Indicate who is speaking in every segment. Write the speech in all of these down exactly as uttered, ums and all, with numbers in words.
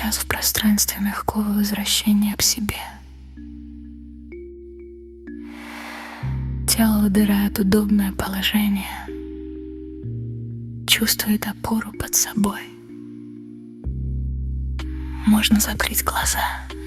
Speaker 1: сейчас в пространстве мягкого возвращения к себе. Тело выбирает удобное положение, чувствует опору под собой. Можно закрыть глаза.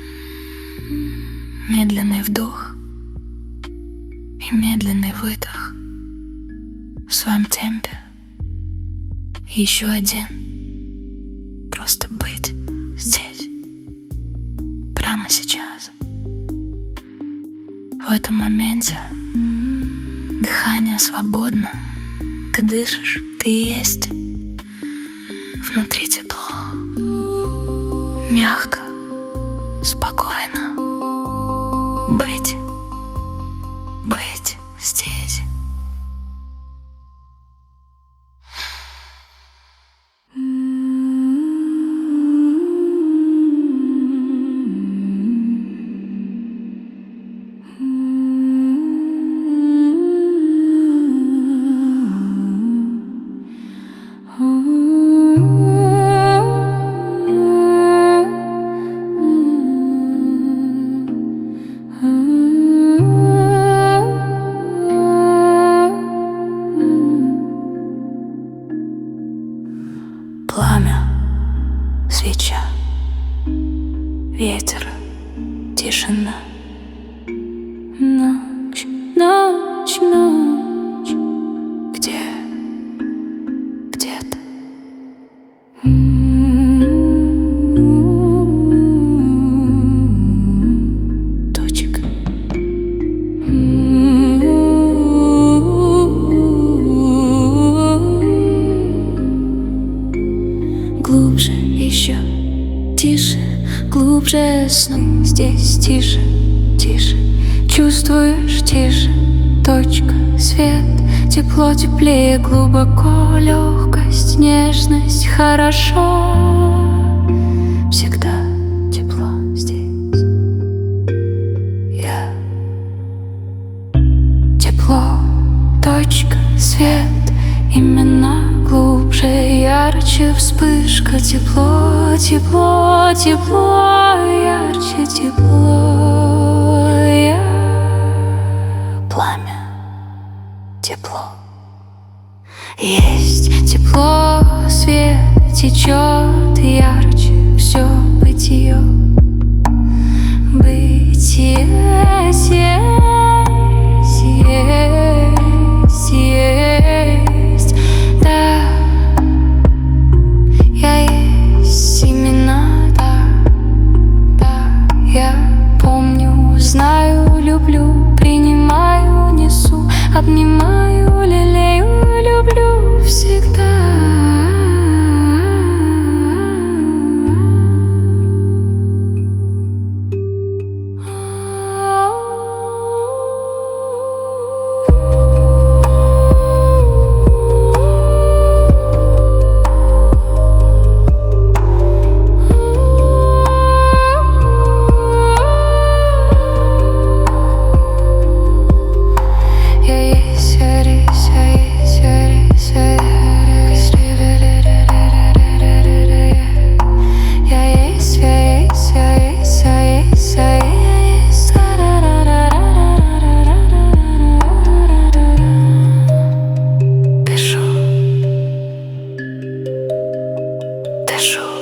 Speaker 1: Медленный вдох и медленный выдох в своем темпе. И еще один. Просто быть здесь, прямо сейчас. В этом моменте дыхание свободно. Ты дышишь, ты есть. Внутри тепло. Мягко, спокойно. Быть, быть здесь. Пламя, свеча, ветер, тишина. Ночь, ночь, ночь. Где? Где-то. Точка. Глубже, еще тише, глубже сну. Здесь тише, тише. Чувствуешь, тише. Точка, свет, тепло, теплее, глубоко. Легкость, нежность, хорошо. Всегда тепло здесь. Я. Тепло, точка, свет. Именно глубже, ярче вспышка. Тепло, тепло, тепло, ярче тепло. Я. Пламя, тепло. Есть тепло, свет течет ярче, все бытие. Бытие есть, есть, есть. Да, я есть именно так. Да, я помню, знаю, люблю, принимаю, несу, обнимаю, лелею, люблю всегда. Дышу.